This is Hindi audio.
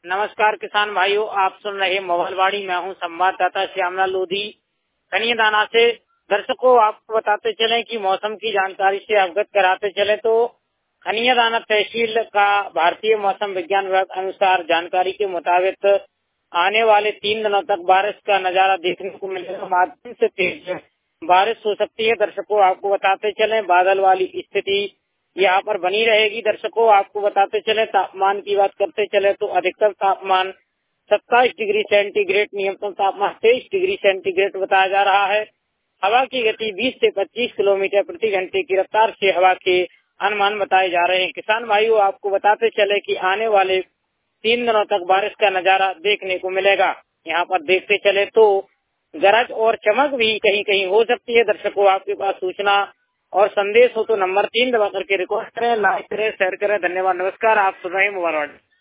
नमस्कार किसान भाइयों, आप सुन रहे मोबाइलवाड़ी। मैं हूं संवाददाता श्यामला लोधी खनिया दाना से। दर्शकों, आपको बताते चलें कि मौसम की जानकारी से अवगत कराते चले तो खनिया दाना तहसील का भारतीय मौसम विज्ञान विभाग अनुसार जानकारी के मुताबिक आने वाले 3 दिनों तक बारिश का नजारा देखने को मिलेगा। माध्यम से तेज बारिश हो सकती है। दर्शकों, आपको बताते चले बादल वाली स्थिति यहाँ पर बनी रहेगी। दर्शकों, आपको बताते चले तापमान की बात करते चले तो अधिकतम तापमान 27 डिग्री सेंटीग्रेड, न्यूनतम तापमान 23 डिग्री सेंटीग्रेड बताया जा रहा है। हवा की गति 20 से 25 किलोमीटर प्रति घंटे की रफ्तार से हवा के अनुमान बताए जा रहे हैं। किसान भाइयों, आपको बताते चले कि आने वाले 3 दिनों तक बारिश का नजारा देखने को मिलेगा। यहाँ पर देखते चले तो गरज और चमक भी कहीं कहीं हो सकती है। दर्शकों, आपके पास सूचना और संदेश हो तो नंबर 3 दबा करके रिकॉर्ड करें, लाइक करें, शेयर करें। धन्यवाद, नमस्कार। आप सुन रहे हैं मोबाइल।